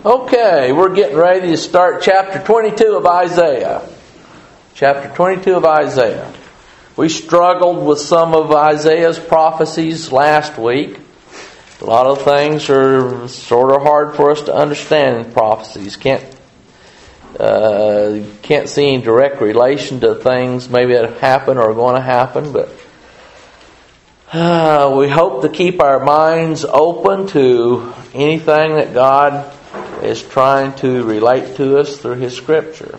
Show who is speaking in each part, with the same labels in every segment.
Speaker 1: Okay, we're getting ready to start chapter 22 of Isaiah. Chapter 22 of Isaiah. We struggled with some of Isaiah's prophecies last week. A lot of things are sort of hard for us to understand in prophecies. Can't see any direct relation to things maybe that have happened or are going to happen, but we hope to keep our minds open to anything that God is trying to relate to us through His Scripture.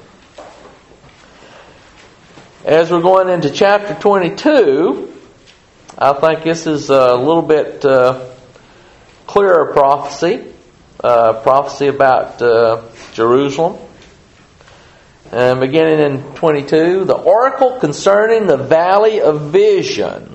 Speaker 1: As we're going into chapter 22, I think this is a little bit clearer prophecy about Jerusalem. And beginning in 22, the oracle concerning the valley of vision.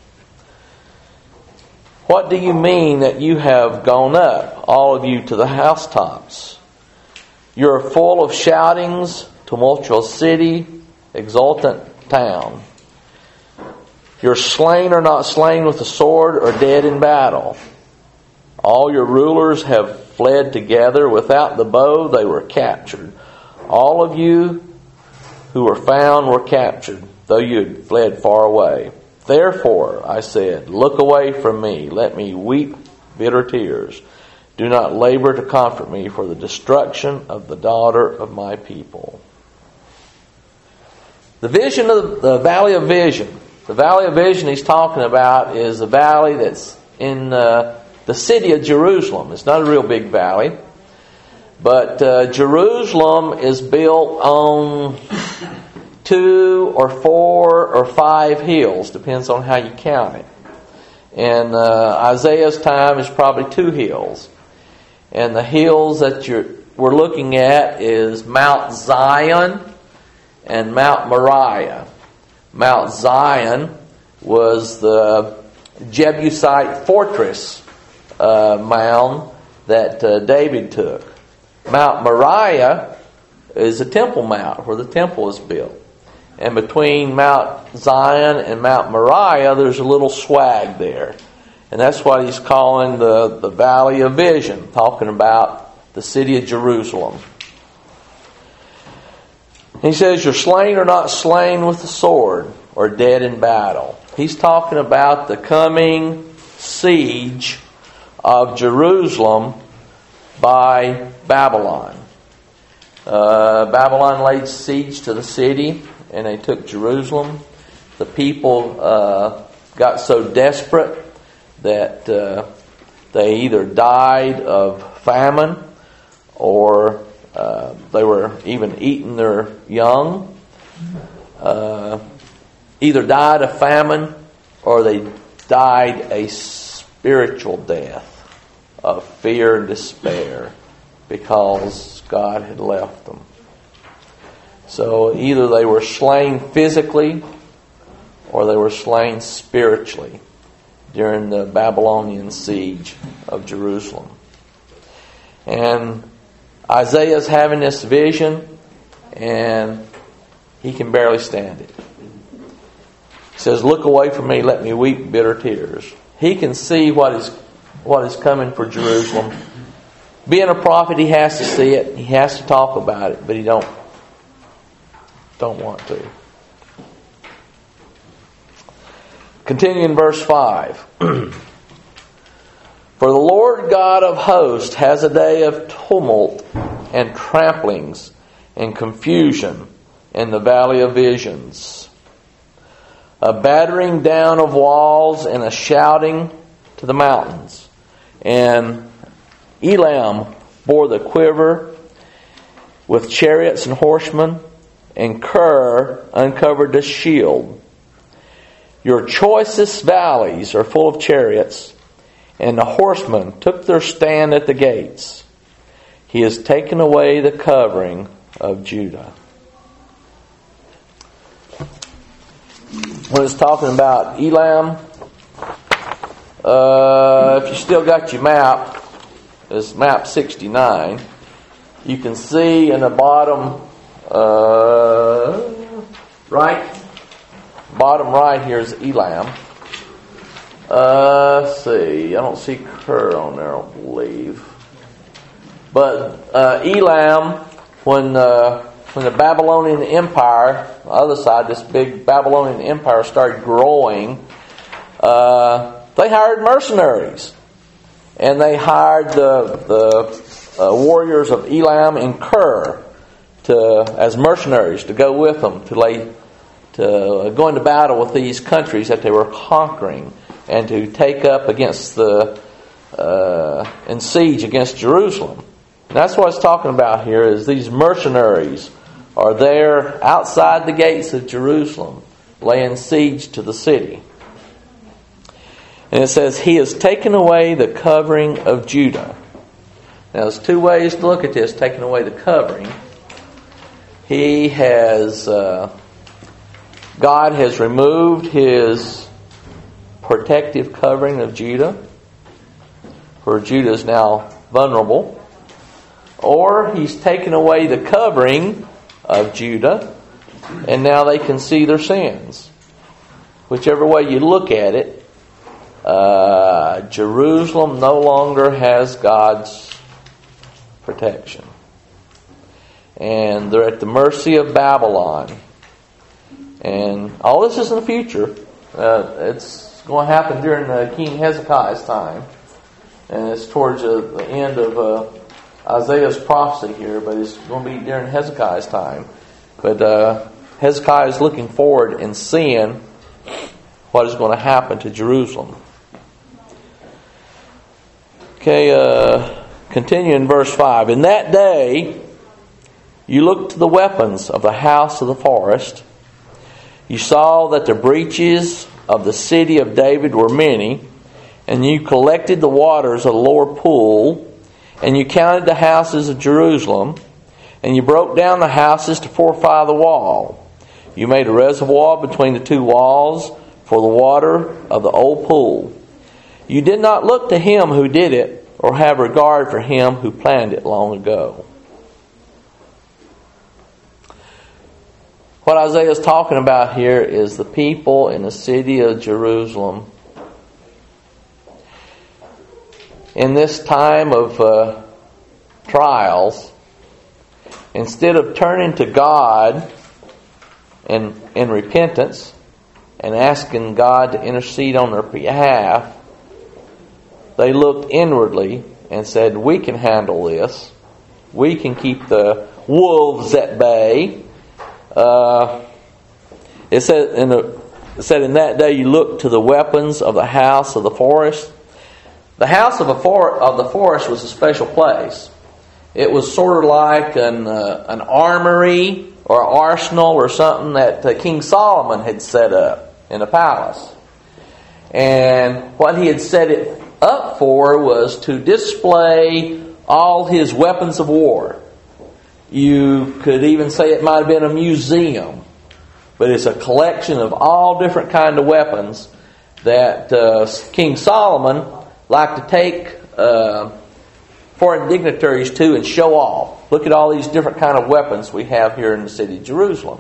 Speaker 1: What do you mean that you have gone up, all of you, to the housetops? You are full of shoutings, tumultuous city, exultant town. Your slain are not slain with the sword or dead in battle. All your rulers have fled together. Without the bow they were captured. All of you who were found were captured, though you had fled far away. Therefore, I said, look away from me. Let me weep bitter tears. Do not labor to comfort me for the destruction of the daughter of my people. The vision of the Valley of Vision. The Valley of Vision he's talking about is a valley that's in the city of Jerusalem. It's not a real big valley. But Jerusalem is built on 2 or 4 or 5 hills, depends on how you count it. And Isaiah's time is probably 2 hills. And the hills that we're looking at is Mount Zion and Mount Moriah. Mount Zion was the Jebusite fortress mound that David took. Mount Moriah is a temple mount where the temple is built. And between Mount Zion and Mount Moriah, there's a little swag there. And that's what he's calling the Valley of Vision, talking about the city of Jerusalem. He says, your slain are not slain with the sword or dead in battle. He's talking about the coming siege of Jerusalem by Babylon. Babylon laid siege to the city and they took Jerusalem. The people got so desperate that they either died of famine or they were even eating their young. Either died of famine or they died a spiritual death of fear and despair because God had left them. So either they were slain physically or they were slain spiritually during the Babylonian siege of Jerusalem. And Isaiah's having this vision and he can barely stand it. He says, look away from me, let me weep bitter tears. He can see what is coming for Jerusalem. Being a prophet, he has to see it. He has to talk about it, but he don't want to. Continue in verse 5. For the Lord God of hosts has a day of tumult and tramplings and confusion in the valley of visions. A battering down of walls and a shouting to the mountains. And Elam bore the quiver with chariots and horsemen, and Kir uncovered the shield. Your choicest valleys are full of chariots, and the horsemen took their stand at the gates. He has taken away the covering of Judah. When it's talking about Elam, if you still got your map, it's map 69. You can see in the bottom right here is Elam. Let's see, I don't see Kir on there, I don't believe. But Elam, when the Babylonian Empire, the other side, this big Babylonian Empire started growing, they hired mercenaries. And they hired the warriors of Elam and Kir as mercenaries to go with them to go into battle with these countries that they were conquering and to take up against and siege against Jerusalem. And that's what it's talking about here, is these mercenaries are there outside the gates of Jerusalem, laying siege to the city. And it says, He has taken away the covering of Judah. Now, there's two ways to look at this, taking away the covering. He has, God has removed His protective covering of Judah, where Judah is now vulnerable. Or He's taken away the covering of Judah, and now they can see their sins. Whichever way you look at it, Jerusalem no longer has God's protection. And they're at the mercy of Babylon. And all this is in the future. It's going to happen during King Hezekiah's time. And it's towards the end of Isaiah's prophecy here, but it's going to be during Hezekiah's time. But Hezekiah is looking forward and seeing what is going to happen to Jerusalem. Okay, continue in verse 5. In that day, you looked to the weapons of the house of the forest. You saw that the breaches of the city of David were many, and you collected the waters of the lower pool, and you counted the houses of Jerusalem, and you broke down the houses to fortify the wall. You made a reservoir between the two walls for the water of the old pool. You did not look to Him who did it, or have regard for Him who planned it long ago. What Isaiah is talking about here is the people in the city of Jerusalem. In this time of trials, instead of turning to God in repentance and asking God to intercede on their behalf, they looked inwardly and said, we can handle this. We can keep the wolves at bay. It said in that day you looked to the weapons of the house of the forest. The house of the forest was a special place. It was sort of like an armory or arsenal or something that King Solomon had set up in a palace. And what he had set it up for was to display all his weapons of war. You could even say it might have been a museum, but it's a collection of all different kind of weapons that King Solomon liked to take foreign dignitaries to and show off. Look at all these different kind of weapons we have here in the city of Jerusalem.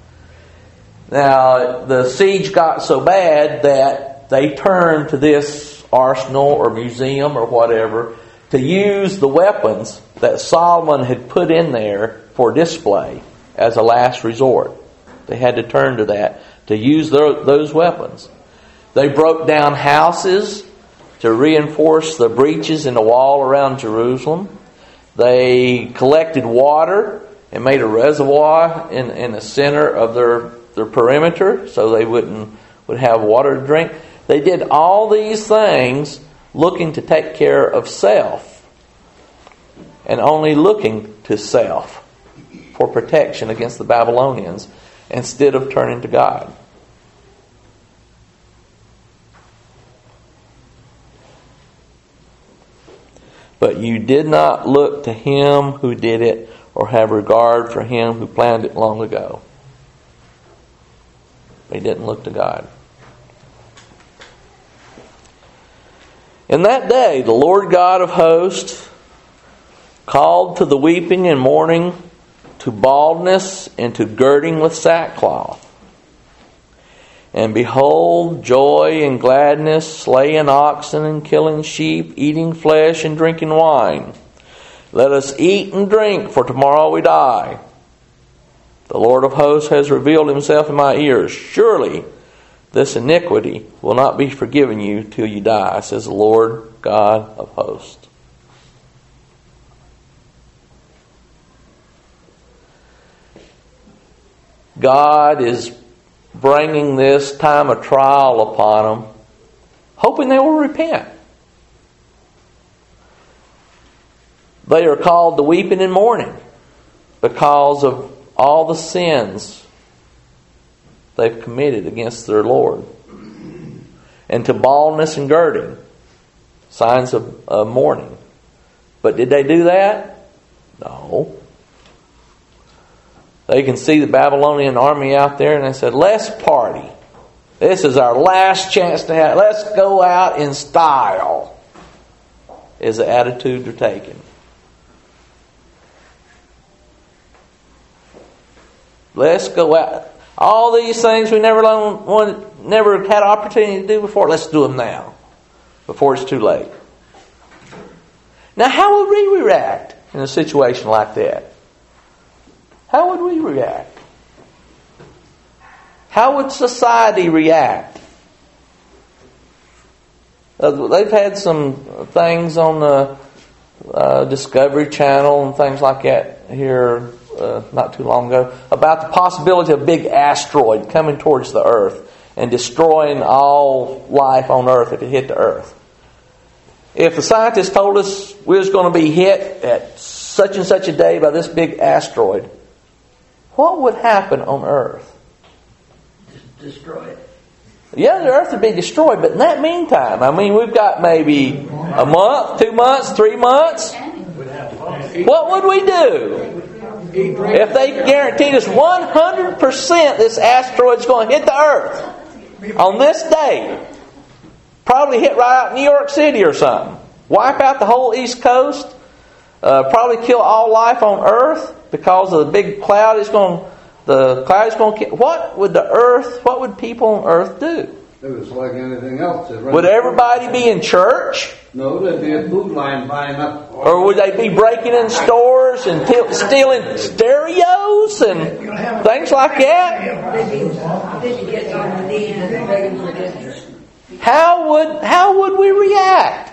Speaker 1: Now, the siege got so bad that they turned to this arsenal or museum or whatever to use the weapons that Solomon had put in there for display as a last resort. They had to turn to that to use those weapons. They broke down houses to reinforce the breaches in the wall around Jerusalem. They collected water and made a reservoir in the center of their perimeter so they would have water to drink. They did all these things looking to take care of self and only looking to self for protection against the Babylonians instead of turning to God. But you did not look to Him who did it or have regard for Him who planned it long ago. They didn't look to God. In that day, the Lord God of hosts called to the weeping and mourning, to baldness and to girding with sackcloth. And behold, joy and gladness, slaying oxen and killing sheep, eating flesh and drinking wine. Let us eat and drink, for tomorrow we die. The Lord of hosts has revealed himself in my ears. Surely this iniquity will not be forgiven you till you die, says the Lord God of hosts. God is bringing this time of trial upon them, hoping they will repent. They are called to weeping and mourning because of all the sins they've committed against their Lord. And to baldness and girding, signs of mourning. But did they do that? No. They can see the Babylonian army out there and they said, let's party. This is our last chance to have. Let's go out in style, is the attitude they're taking. Let's go out. All these things we never had opportunity to do before, let's do them now, before it's too late. Now, how would we react in a situation like that? How would we react? How would society react? They've had some things on the Discovery Channel and things like that here not too long ago about the possibility of a big asteroid coming towards the Earth and destroying all life on Earth if it hit the Earth. If the scientists told us we was going to be hit at such and such a day by this big asteroid, what would happen on Earth?
Speaker 2: Destroy it.
Speaker 1: Yeah, the Earth would be destroyed, but in that meantime, I mean, we've got maybe a month, 2 months, 3 months. What would we do? If they guaranteed us 100% this asteroid's going to hit the Earth on this day, probably hit right out in New York City or something, wipe out the whole East Coast, probably kill all life on Earth because of the big cloud the cloud is going to kill. What would people on Earth do?
Speaker 3: It was like anything else.
Speaker 1: Would everybody be in church?
Speaker 3: No, there'd be a food line buying up.
Speaker 1: Or would they be breaking in stores and stealing stereos and things like that? How would we react?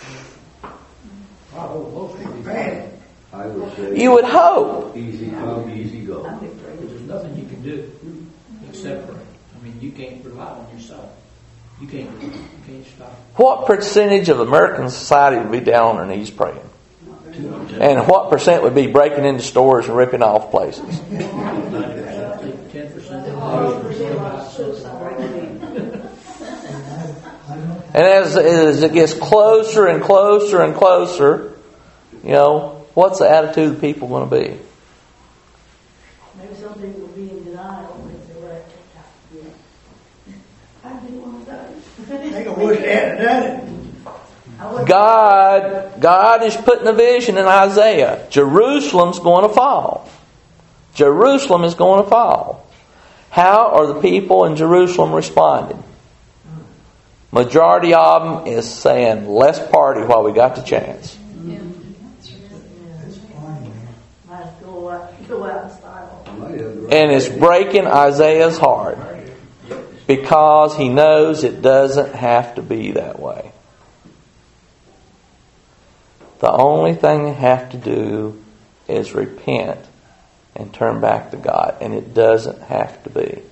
Speaker 3: I would say
Speaker 1: you would hope.
Speaker 3: Easy come, easy go.
Speaker 2: There's nothing you can do except pray. I mean, you can't rely on yourself. You can't stop.
Speaker 1: What percentage of American society would be down on their knees praying? And what percent would be breaking into stores and ripping off places?
Speaker 2: 10%.
Speaker 1: And as it gets closer and closer and closer, what's the attitude of people going to be?
Speaker 4: Maybe some people will be in denial if they're right. I didn't want to die.
Speaker 2: They go, wish they hadn't done it.
Speaker 1: God is putting a vision in Isaiah. Jerusalem's going to fall. Jerusalem is going to fall. How are the people in Jerusalem responding? Majority of them is saying, let's party while we got the chance. And it's breaking Isaiah's heart because he knows it doesn't have to be that way. The only thing they have to do is repent and turn back to God, and it doesn't have to be.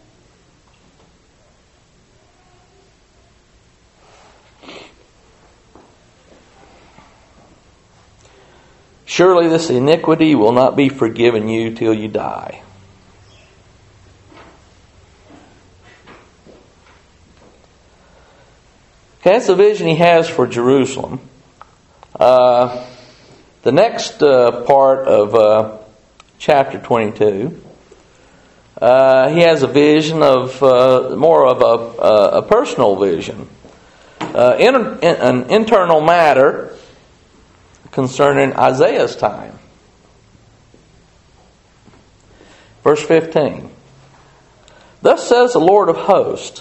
Speaker 1: Surely this iniquity will not be forgiven you till you die. Okay, that's the vision he has for Jerusalem. The next part of chapter 22, he has a vision of more of a personal vision, an internal matter concerning Isaiah's time. Verse 15. Thus says the Lord of hosts,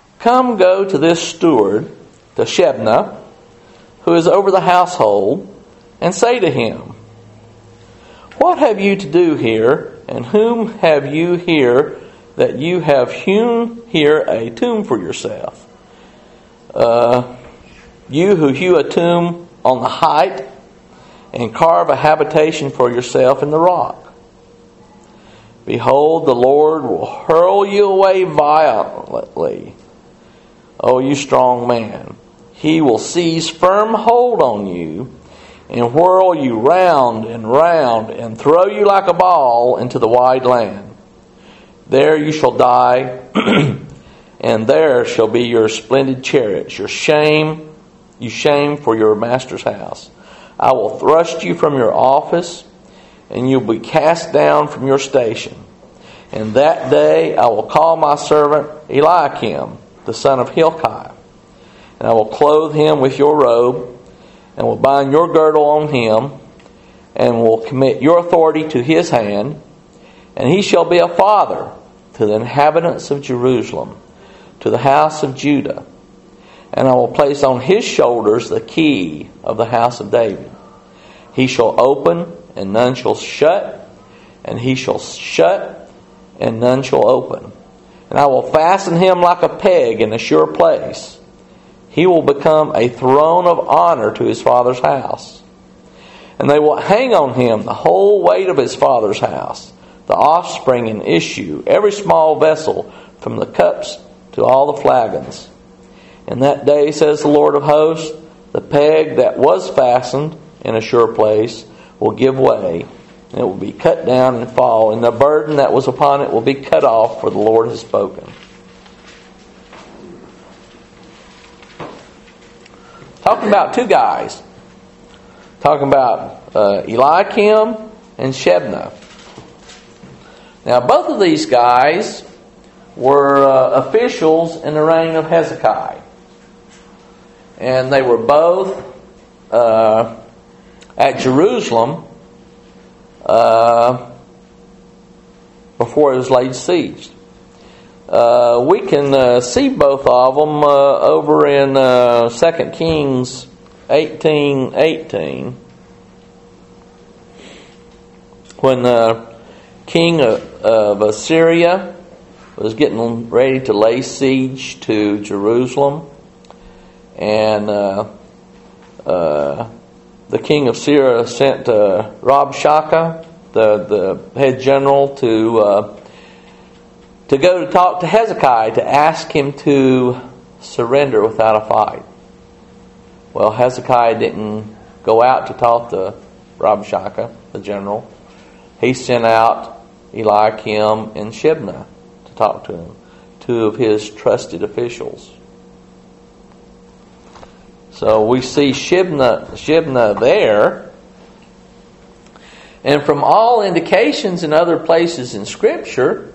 Speaker 1: come, go to this steward, to Shebna, who is over the household, and say to him, What have you to do here, and whom have you here, that you have hewn here a tomb for yourself? You who hew a tomb on the height, and carve a habitation for yourself in the rock. Behold, the Lord will hurl you away violently, O you strong man. He will seize firm hold on you, and whirl you round and round, and throw you like a ball into the wide land. There you shall die, and there shall be your splendid chariots, you shame for your master's house. I will thrust you from your office, and you'll be cast down from your station. And that day I will call my servant Eliakim, the son of Hilkiah, and I will clothe him with your robe, and will bind your girdle on him, and will commit your authority to his hand, and he shall be a father to the inhabitants of Jerusalem, to the house of Judah. And I will place on his shoulders the key of the house of David. He shall open, and none shall shut, and he shall shut, and none shall open. And I will fasten him like a peg in a sure place. He will become a throne of honor to his father's house. And they will hang on him the whole weight of his father's house, the offspring and issue, every small vessel, from the cups to all the flagons. In that day, says the Lord of hosts, the peg that was fastened in a sure place will give way, and it will be cut down and fall, and the burden that was upon it will be cut off, for the Lord has spoken. Talking about two guys. Talking about Eliakim and Shebna. Now, both of these guys were officials in the reign of Hezekiah. And they were both at Jerusalem before it was laid siege. We can see both of them over in 2 Kings 18:18, when the king of Assyria was getting ready to lay siege to Jerusalem. And the king of Syria sent Rabshakeh, the head general, to go to talk to Hezekiah to ask him to surrender without a fight. Well, Hezekiah didn't go out to talk to Rabshakeh, the general. He sent out Eliakim and Shebna to talk to him, two of his trusted officials. So we see Shebna there. And from all indications in other places in Scripture,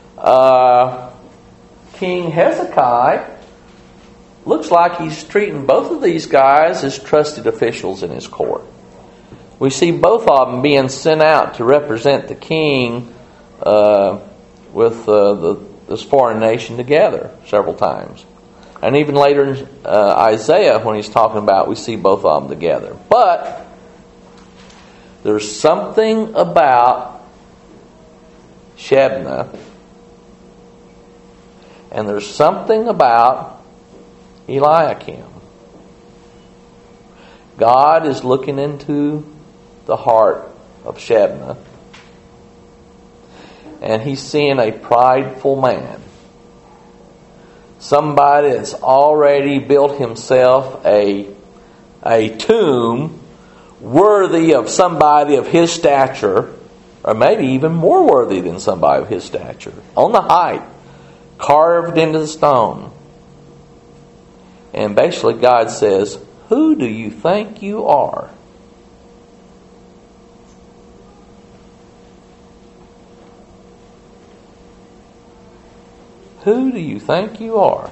Speaker 1: King Hezekiah looks like he's treating both of these guys as trusted officials in his court. We see both of them being sent out to represent the king with this foreign nation together several times. And even later in Isaiah, when he's talking about, we see both of them together. But there's something about Shebna, and there's something about Eliakim. God is looking into the heart of Shebna, and he's seeing a prideful man. Somebody that's already built himself a tomb worthy of somebody of his stature, or maybe even more worthy than somebody of his stature, on the height, carved into the stone. And basically God says, who do you think you are? Who do you think you are?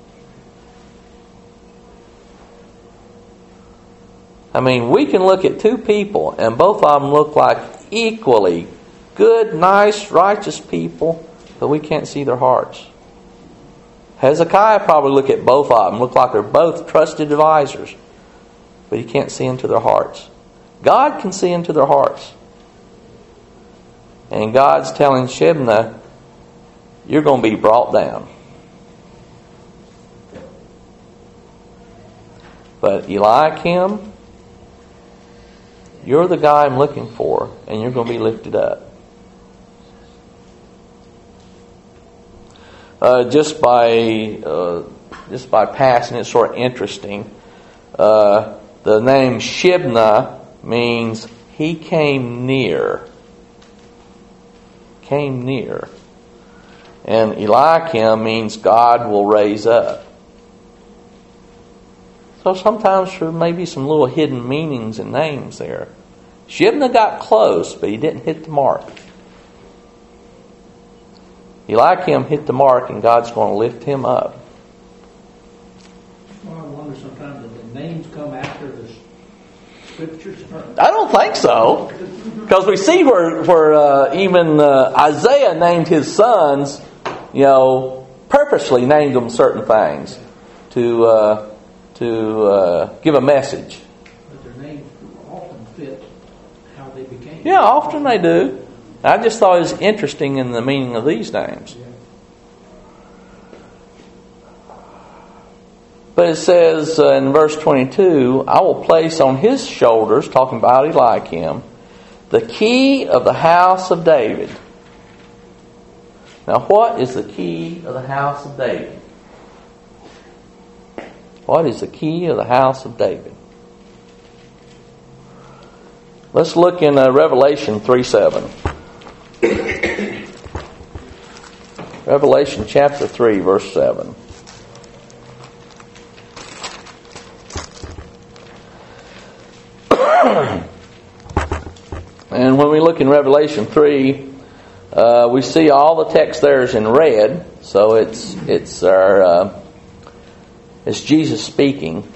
Speaker 1: I mean, we can look at two people and both of them look like equally good, nice, righteous people, but we can't see their hearts. Hezekiah probably look at both of them, look like they're both trusted advisors, but he can't see into their hearts. God can see into their hearts. And God's telling Shebna, you're going to be brought down. But Eliakim, you're the guy I'm looking for, and you're going to be lifted up. Just by passing, it's sort of interesting. The name Shebna means he came near. Came near. And Eliakim means God will raise up. So sometimes there may be some little hidden meanings in names there. Shebna got close, but he didn't hit the mark. Eliakim hit the mark, and God's going to lift him up.
Speaker 2: Well, I wonder sometimes if the names come after the scriptures.
Speaker 1: I don't think so. Because we see where even Isaiah named his sons, purposely named them certain things to give a message.
Speaker 2: But their names often fit how they became.
Speaker 1: Yeah, often they do. I just thought it was interesting in the meaning of these names. But it says in verse 22, I will place on his shoulders, talking about Eliakim, the key of the house of David. Now, what is the key of the house of David? What is the key of the house of David? Let's look in Revelation 3:7. Revelation chapter 3, verse 7. And when we look in Revelation 3, we see all the text there is in red. So it's Jesus speaking.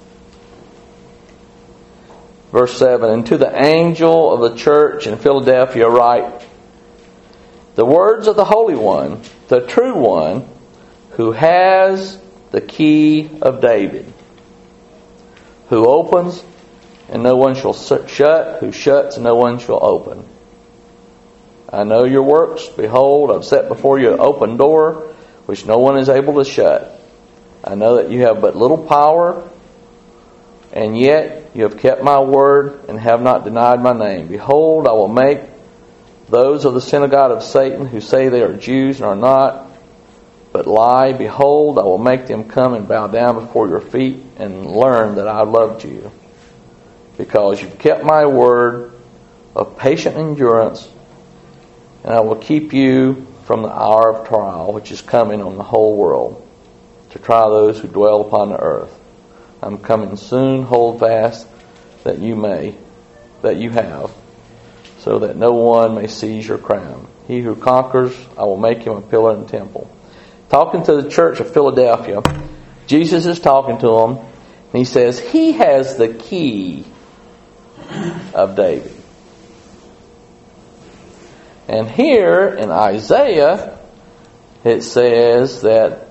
Speaker 1: Verse 7, and to the angel of the church in Philadelphia write, the words of the Holy One, the true One, who has the key of David, who opens and no one shall shut, who shuts and no one shall open. I know your works. Behold, I've set before you an open door, which no one is able to shut. I know that you have but little power, and yet you have kept my word and have not denied my name. Behold, I will make those of the synagogue of Satan who say they are Jews and are not, but lie. Behold, I will make them come and bow down before your feet and learn that I loved you. Because you've kept my word of patient endurance, and I will keep you from the hour of trial, which is coming on the whole world, to try those who dwell upon the earth. I'm coming soon. Hold fast that you have, so that no one may seize your crown. He who conquers, I will make him a pillar in the temple. Talking to the church of Philadelphia, Jesus is talking to them, and he says, he has the key of David. And here in Isaiah, it says that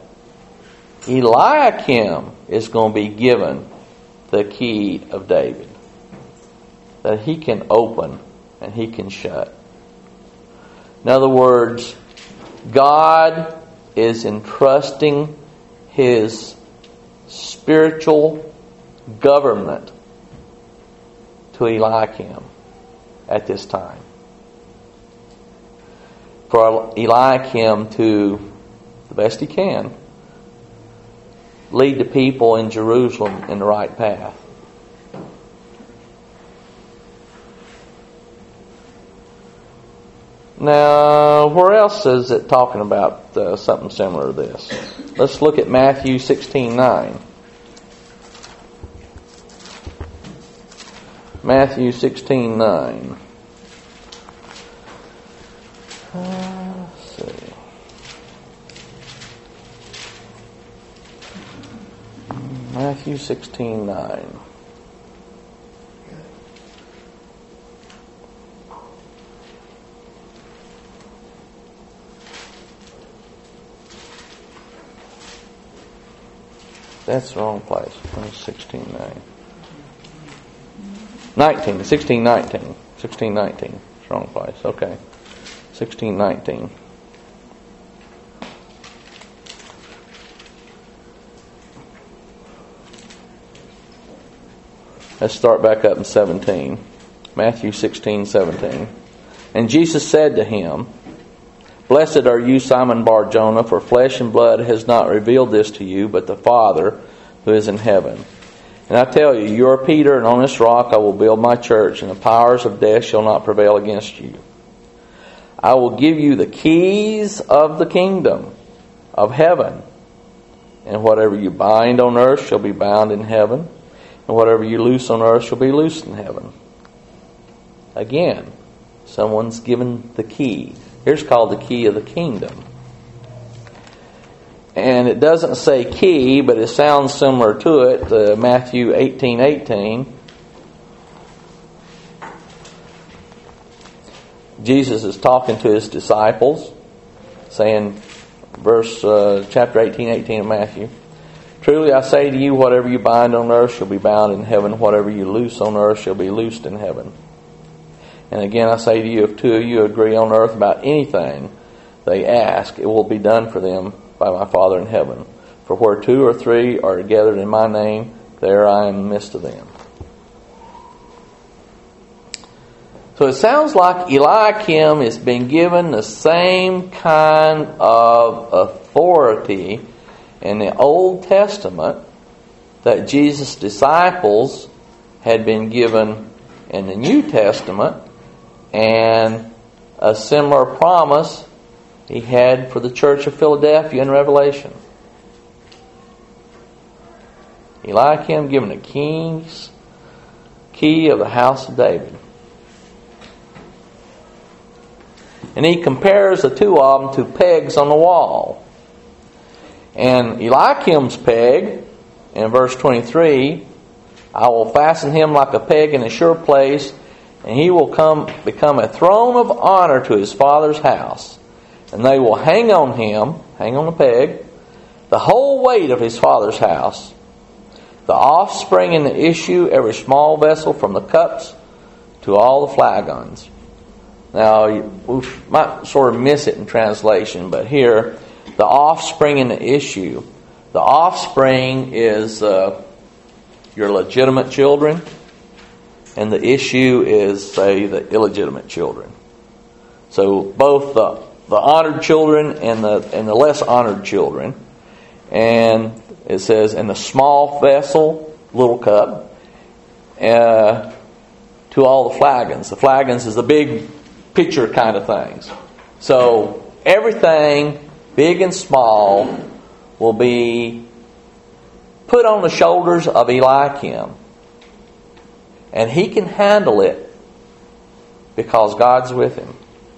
Speaker 1: Eliakim is going to be given the key of David. That he can open and he can shut. In other words, God is entrusting his spiritual government to Eliakim at this time. For Eliakim to, the best he can, lead the people in Jerusalem in the right path. Now, where else is it talking about something similar to this? Let's look at Matthew 16:9. Matthew 16:9. Let's see. Matthew 16:9. That's the wrong place. 16:9. 1619. 1619. It's wrong place. Okay. 1619. Let's start back up in 17. Matthew 16:17. And Jesus said to him, Blessed are you, Simon Bar-Jonah, for flesh and blood has not revealed this to you, but the Father who is in heaven. And I tell you, you are Peter, and on this rock I will build my church, and the powers of death shall not prevail against you. I will give you the keys of the kingdom of heaven, and whatever you bind on earth shall be bound in heaven, and whatever you loose on earth shall be loosed in heaven. Again, someone's given the key. Here's called the key of the kingdom. And it doesn't say key, but it sounds similar to it. Matthew 18:18. Jesus is talking to his disciples, saying, chapter 18:18 of Matthew, Truly I say to you, whatever you bind on earth shall be bound in heaven, whatever you loose on earth shall be loosed in heaven. And again I say to you, if two of you agree on earth about anything they ask, it will be done for them by my Father in heaven. For where two or three are gathered in my name, there I am in the midst of them. So it sounds like Eliakim is being given the same kind of authority in the Old Testament that Jesus' disciples had been given in the New Testament, and a similar promise he had for the church of Philadelphia in Revelation. Eliakim given the key of the house of David. And he compares the two of them to pegs on the wall. And Eliakim's peg, in verse 23, I will fasten him like a peg in a sure place, and he will become a throne of honor to his father's house. And they will hang on the peg, the whole weight of his father's house, the offspring and the issue, every small vessel from the cups to all the flagons. Now, we might sort of miss it in translation, but here, the offspring and the issue. The offspring is your legitimate children, and the issue is, say, the illegitimate children. So both the honored children and the less honored children. And it says, in the small vessel, little cup, to all the flagons. The flagons is the big pitcher kind of things. So everything, big and small, will be put on the shoulders of Eliakim. And he can handle it because God's with him.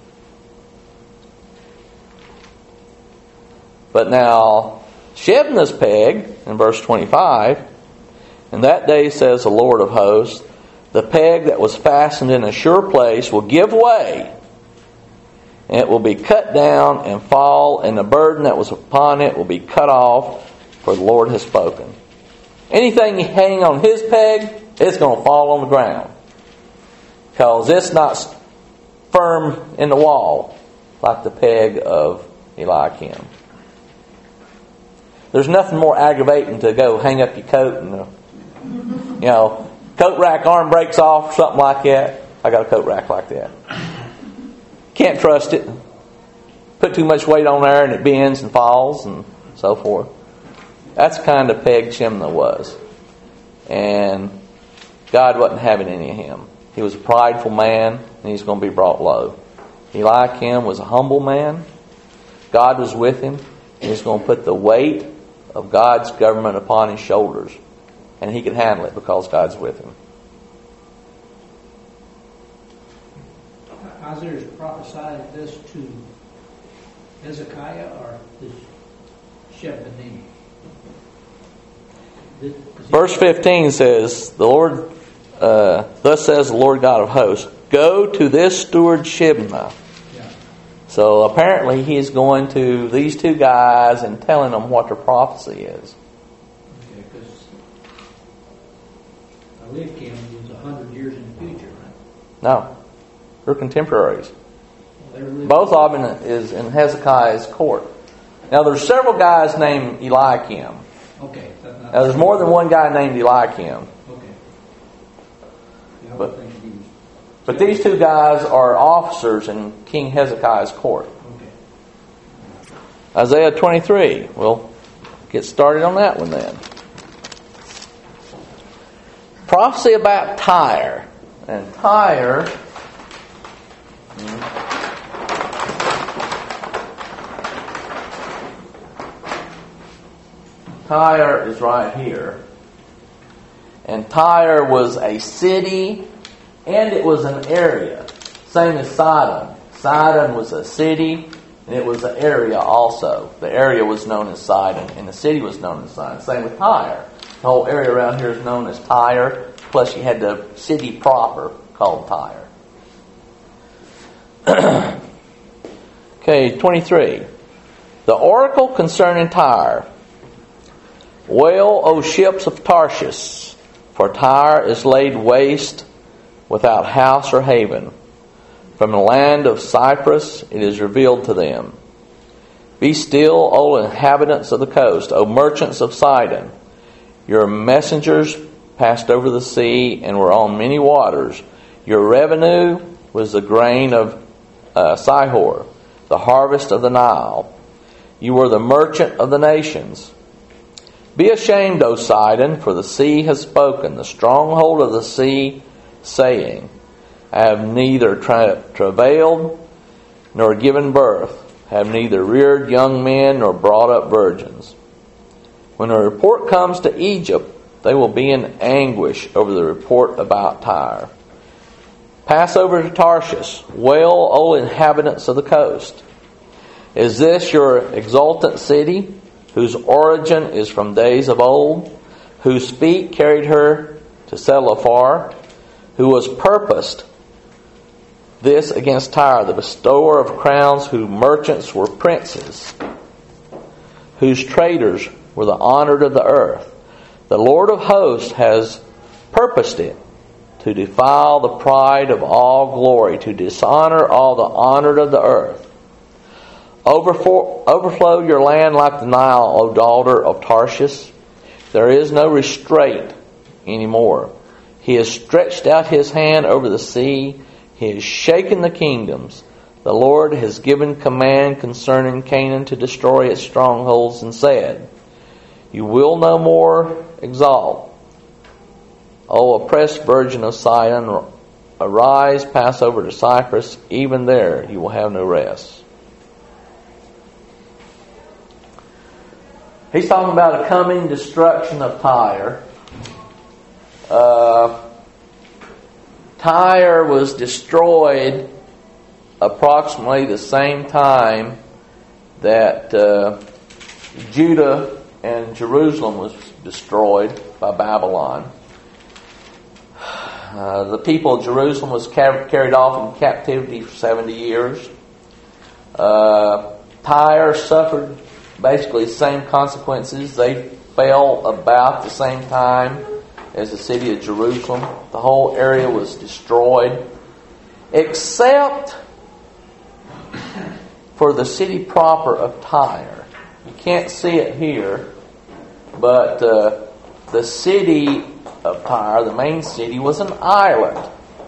Speaker 1: But now, Shebna's peg, in verse 25, and that day, says the Lord of hosts, the peg that was fastened in a sure place will give way, and it will be cut down and fall, and the burden that was upon it will be cut off, for the Lord has spoken. Anything you hang on his peg, it's going to fall on the ground, because it's not firm in the wall like the peg of Eliakim. There's nothing more aggravating to go hang up your coat and, coat rack arm breaks off, something like that. I got a coat rack like that. Can't trust it. Put too much weight on there and it bends and falls and so forth. That's the kind of peg Shebna was. And God wasn't having any of him. He was a prideful man, and he's going to be brought low. Eliakim was a humble man. God was with him, and he's going to put the weight of God's government upon his shoulders. And he can handle it because God's with him.
Speaker 2: Isaiah prophesied this to Hezekiah or this Shebna?
Speaker 1: Verse 15 says, "The Lord, thus says the Lord God of hosts, go to this steward Shebna."
Speaker 2: Yeah.
Speaker 1: So apparently he's going to these two guys and telling them what their prophecy is.
Speaker 2: Okay, because Eliakim was 100 years in future, right?
Speaker 1: No. They're contemporaries.
Speaker 2: Well, they're living-
Speaker 1: Both of them is in Hezekiah's court. Now, there's several guys named Eliakim.
Speaker 2: Okay. That's not-
Speaker 1: Now, there's more than one guy named Eliakim.
Speaker 2: Okay.
Speaker 3: Yeah, I
Speaker 1: But-
Speaker 3: think he was-
Speaker 1: But these two guys are officers in King Hezekiah's court.
Speaker 2: Okay.
Speaker 1: Isaiah 23. We'll get started on that one then. Prophecy about Tyre. And Tyre... Tyre is right here. And Tyre was a city and it was an area. Same as Sidon. Sidon was a city and it was an area also. The area was known as Sidon and the city was known as Sidon. Same with Tyre. The whole area around here is known as Tyre. Plus you had the city proper called Tyre. Okay, 23. The oracle concerning Tyre. Wail, O ships of Tarshish, for Tyre is laid waste without house or haven. From the land of Cyprus it is revealed to them. Be still, O inhabitants of the coast, O merchants of Sidon. Your messengers passed over the sea and were on many waters. Your revenue was the grain of Sihor, the harvest of the Nile. You were the merchant of the nations. Be ashamed, O Sidon, for the sea has spoken, the stronghold of the sea, saying, I have neither travailed nor given birth, have neither reared young men nor brought up virgins. When a report comes to Egypt, they will be in anguish over the report about Tyre. Pass over to Tarshish. Wail, O inhabitants of the coast. Is this your exultant city, whose origin is from days of old, whose feet carried her to settle afar, who was purposed this against Tyre, the bestower of crowns, whose merchants were princes, whose traders were the honored of the earth. The Lord of hosts has purposed it to defile the pride of all glory, to dishonor all the honored of the earth. Overflow your land like the Nile, O daughter of Tarshish. There is no restraint anymore. He has stretched out his hand over the sea. He has shaken the kingdoms. The Lord has given command concerning Canaan to destroy its strongholds and said, You will no more exalt. O oppressed virgin of Sidon, arise, pass over to Cyprus. Even there you will have no rest. He's talking about a coming destruction of Tyre. Tyre was destroyed approximately the same time that Judah and Jerusalem was destroyed by Babylon. The people of Jerusalem was carried off in captivity for 70 years. Tyre suffered basically the same consequences. They fell about the same time as the city of Jerusalem. The whole area was destroyed, except for the city proper of Tyre. You can't see it here, but the city of Tyre, the main city, was an island.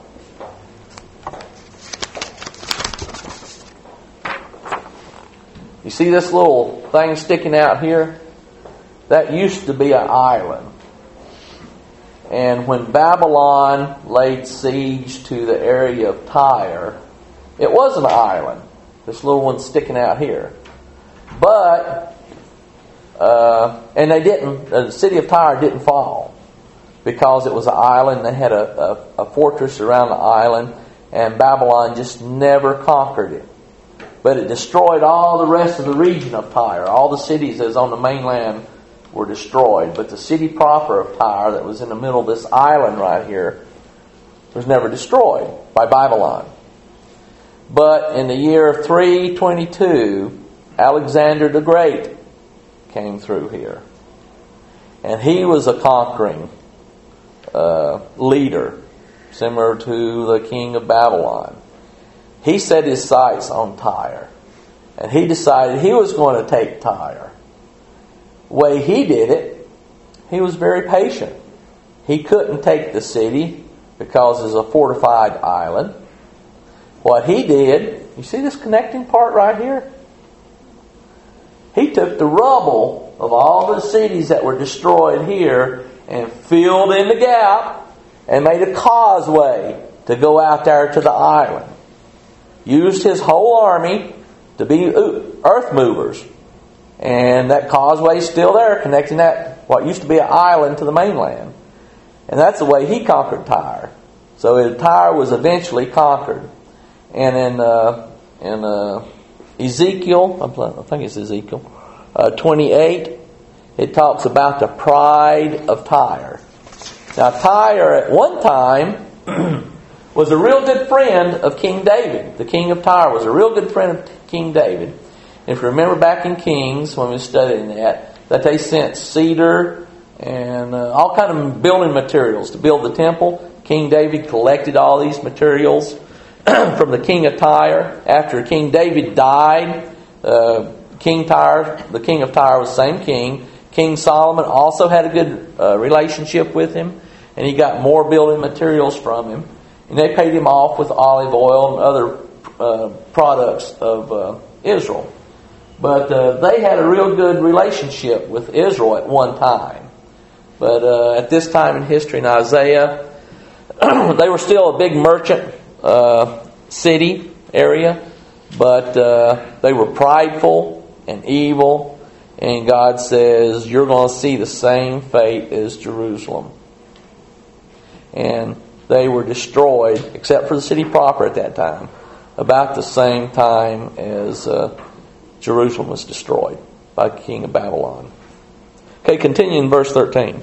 Speaker 1: You see this little thing sticking out here? That used to be an island. And when Babylon laid siege to the area of Tyre, it was an island. This little one sticking out here. But, and the city of Tyre didn't fall because it was an island. They had a fortress around the island, and Babylon just never conquered it. But it destroyed all the rest of the region of Tyre. All the cities that was on the mainland were destroyed. But the city proper of Tyre that was in the middle of this island right here was never destroyed by Babylon. But in the year 322, Alexander the Great came through here. And he was a conquering leader. similar to the king of Babylon. He set his sights on Tyre, and he decided he was going to take Tyre. The way he did it, he was very patient. He couldn't take the city because it's a fortified island. What he did, you see this connecting part right here? He took the rubble of all the cities that were destroyed here and filled in the gap and made a causeway to go out there to the island. Used his whole army to be earth movers. And that causeway is still there, connecting that what used to be an island to the mainland. And that's the way he conquered Tyre. So Tyre was eventually conquered. And in Ezekiel, I think it's Ezekiel 28, it talks about the pride of Tyre. Now Tyre at one time was a real good friend of King David. The king of Tyre was a real good friend of King David. If you remember back in Kings, when we were studying that they sent cedar and all kind of building materials to build the temple. King David collected all these materials from the king of Tyre. After King David died, the king of Tyre was the same king. King Solomon also had a good relationship with him, and he got more building materials from him. And they paid him off with olive oil and other products of Israel. But they had a real good relationship with Israel at one time. But at this time in history in Isaiah, they were still a big merchant city area, but they were prideful and evil. And God says, you're going to see the same fate as Jerusalem. And they were destroyed, except for the city proper at that time, about the same time as Jerusalem was destroyed by the king of Babylon. Okay, continue in verse 13.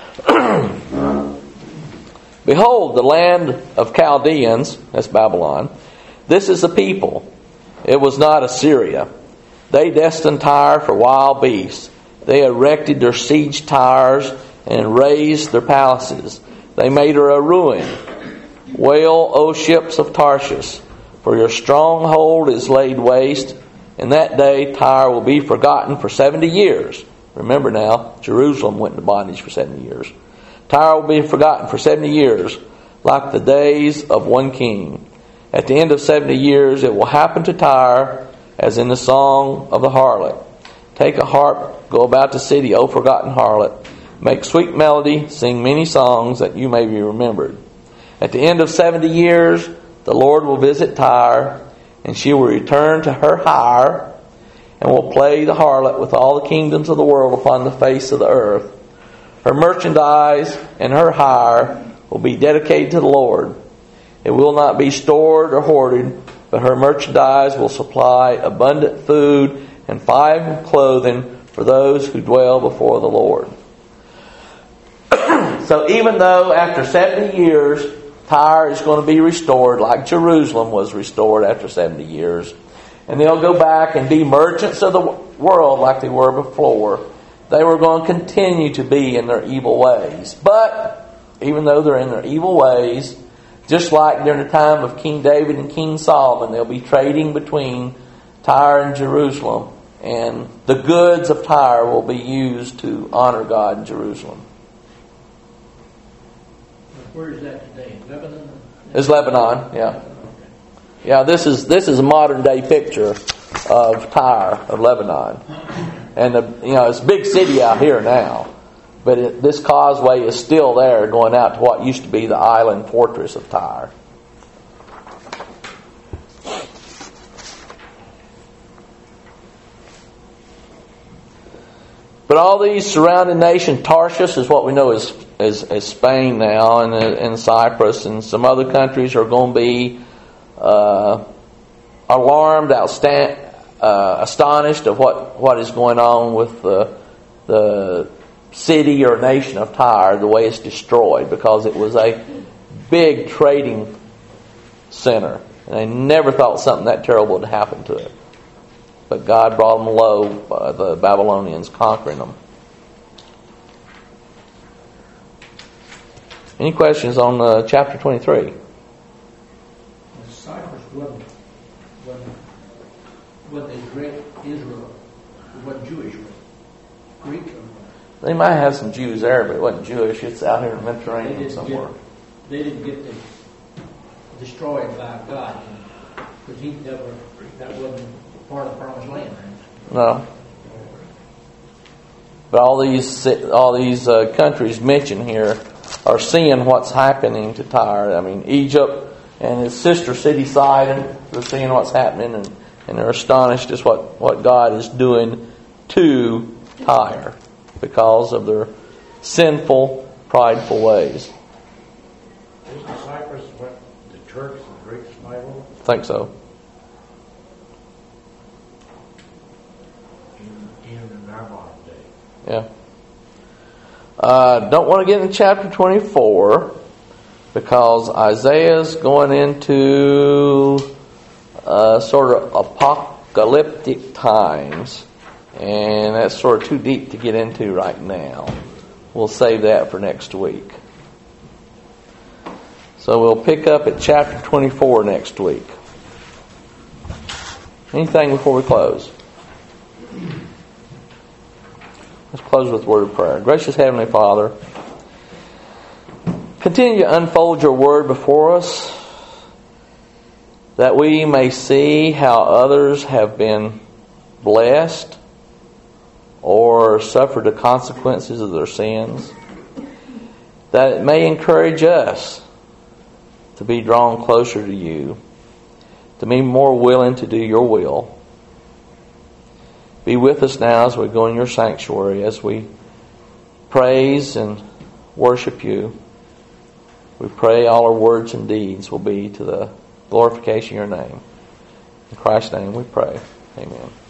Speaker 1: Behold, the land of Chaldeans, that's Babylon, this is a people. It was not Assyria. They destined Tyre for wild beasts. They erected their siege towers and raised their palaces. They made her a ruin. Wail, O ships of Tarshish, for your stronghold is laid waste. In that day Tyre will be forgotten for 70 years. Remember now, Jerusalem went into bondage for 70 years. Tyre will be forgotten for 70 years, like the days of one king. At the end of 70 years it will happen to Tyre as in the song of the harlot. Take a harp, go about the city, O forgotten harlot. Make sweet melody, sing many songs that you may be remembered. At the end of 70 years the Lord will visit Tyre, and she will return to her hire, and will play the harlot with all the kingdoms of the world upon the face of the earth. Her merchandise and her hire will be dedicated to the Lord. It will not be stored or hoarded, but her merchandise will supply abundant food and fine clothing for those who dwell before the Lord. So even though after 70 years, Tyre is going to be restored like Jerusalem was restored after 70 years, and they'll go back and be merchants of the world like they were before, they were going to continue to be in their evil ways. But even though they're in their evil ways, just like during the time of King David and King Solomon, they'll be trading between Tyre and Jerusalem, and the goods of Tyre will be used to honor God in Jerusalem.
Speaker 2: Where is that today? Lebanon?
Speaker 1: It's Lebanon, yeah. Yeah, this is a modern day picture of Tyre, of Lebanon. And it's a big city out here now. But this causeway is still there going out to what used to be the island fortress of Tyre. But all these surrounding nations, Tarshish is what we know as Spain now, and Cyprus, and some other countries are going to be alarmed, astonished of what is going on with the city or nation of Tyre, the way it's destroyed, because it was a big trading center, and they never thought something that terrible would happen to it. But God brought them low by the Babylonians conquering them. Any questions on chapter 23?
Speaker 2: Cyprus wasn't as great Israel. It wasn't Jewish, but Greek.
Speaker 1: They might have some Jews there, but it wasn't Jewish. It's out here in the Mediterranean somewhere.
Speaker 2: They didn't get destroyed by God, because that wasn't part of the promised land. Right?
Speaker 1: No. But all these countries mentioned here are seeing what's happening to Tyre. I mean, Egypt and its sister city Sidon, they're seeing what's happening, and they're astonished at what God is doing to Tyre because of their sinful, prideful ways.
Speaker 3: Isn't Cyprus what the Turks and Greeks fight over?
Speaker 1: I think so.
Speaker 3: In our modern day.
Speaker 1: Yeah. Don't want to get into chapter 24 because Isaiah's going into sort of apocalyptic times, and that's sort of too deep to get into right now. We'll save that for next week. So we'll pick up at chapter 24 next week. Anything before we close? Let's close with a word of prayer. Gracious Heavenly Father, continue to unfold your word before us that we may see how others have been blessed or suffered the consequences of their sins, that it may encourage us to be drawn closer to you, to be more willing to do your will. Be with us now as we go in your sanctuary, as we praise and worship you. We pray all our words and deeds will be to the glorification of your name. In Christ's name we pray. Amen.